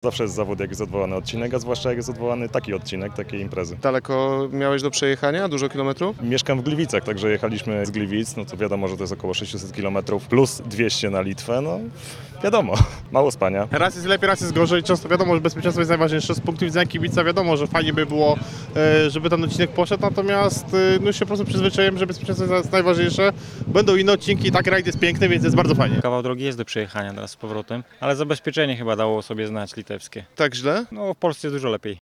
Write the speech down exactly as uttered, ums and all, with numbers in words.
Zawsze jest zawód, jak jest odwołany odcinek, a zwłaszcza jak jest odwołany taki odcinek, takiej imprezy. Daleko miałeś do przejechania? Dużo kilometrów? Mieszkam w Gliwicach, także jechaliśmy z Gliwic, no to wiadomo, że to jest około sześćset kilometrów plus dwieście na Litwę, no wiadomo, mało spania. Raz jest lepiej, raz jest gorzej. Często wiadomo, że bezpieczeństwo jest najważniejsze. Z punktu widzenia kibica wiadomo, że fajnie by było, e, żeby ten odcinek poszedł, natomiast e, no się po prostu przyzwyczaiłem, że bezpieczeństwo jest najważniejsze. Będą inne odcinki i tak rajd jest piękny, więc jest bardzo fajnie. Kawał drogi jest do przejechania teraz z powrotem, ale zabezpieczenie chyba dało sobie znać litewskie. Tak źle? No w Polsce jest dużo lepiej.